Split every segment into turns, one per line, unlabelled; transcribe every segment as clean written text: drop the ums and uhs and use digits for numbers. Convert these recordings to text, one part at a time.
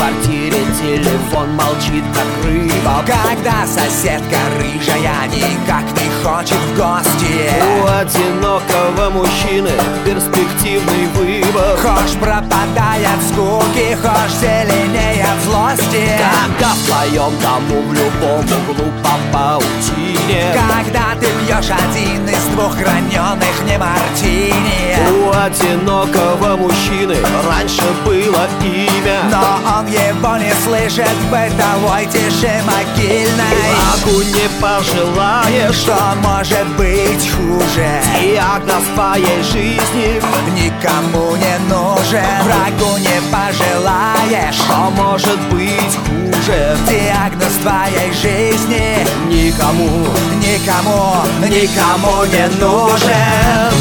квартире телефон молчит, как рыба.
Когда соседка рыжая никак не хочет в гости.
У одинокого мужчины перспективный выбор.
Хошь пропадает от скуки, хошь зеленее от злости.
Когда в твоем дому в любом углу по паутине.
Когда ты пьешь один из двух граненых не мартини.
У одинокого мужчины раньше было имя,
но он его не слышит в бытовой тиши могильной.
Врагу не пожелаешь,
что может быть хуже.
Диагноз твоей жизни
никому не нужен. Врагу не пожелаешь,
что может быть хуже.
Диагноз твоей жизни
никому
не нужен.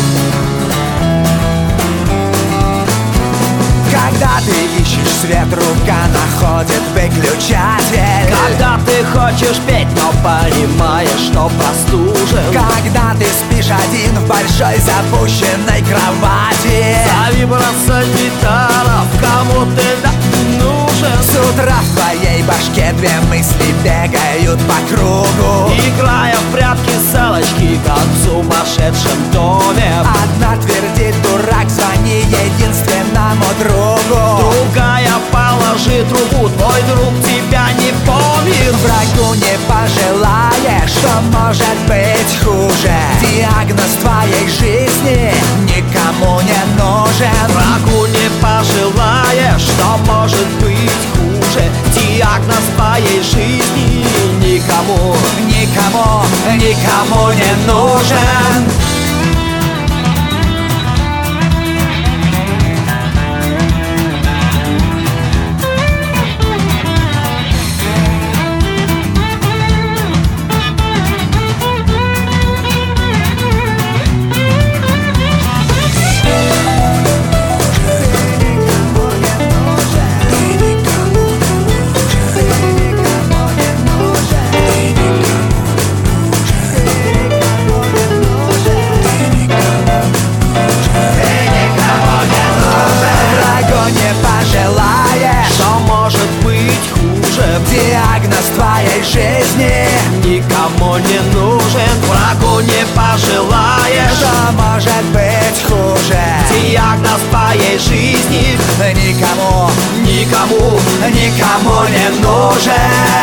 Когда ты ищешь свет, рука находит выключатель.
Когда ты хочешь петь, но понимаешь, что простужен.
Когда ты спишь один в большой запущенной кровати.
Зови брат-санитаров, кому ты так нужен.
С утра в твоей башке две мысли бегают по кругу,
играя в прятки салочки, как в сумасшедшем доме.
Одна твердит: дурак, звони единственному другу.
Другая: положи трубу, твой друг тебя не помнит.
Врагу не пожелаешь, что может быть хуже. Диагноз твоей жизни никому не нужен.
Врагу не пожелаешь, что может быть хуже. Диагноз твоей жизни никому
не нужен. Диагноз твоей жизни
никому не нужен. Врагу не пожелаешь,
что может быть хуже.
Диагноз твоей жизни
никому
не нужен.